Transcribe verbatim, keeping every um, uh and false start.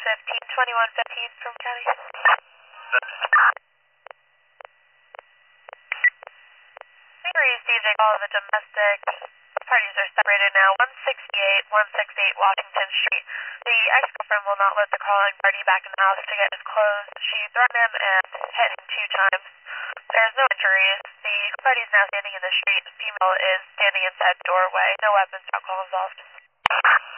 fifteen, twenty-one fifteen from County. We received a call of a domestic. Parties are separated now. one sixty-eight, one sixty-eight Washington Street. The ex-girlfriend will not let the calling party back in the house to get his clothes. She threatened him and hit him two times. There's no injuries. The party is now standing in the street. The female is standing inside the doorway. No weapons, alcohol involved.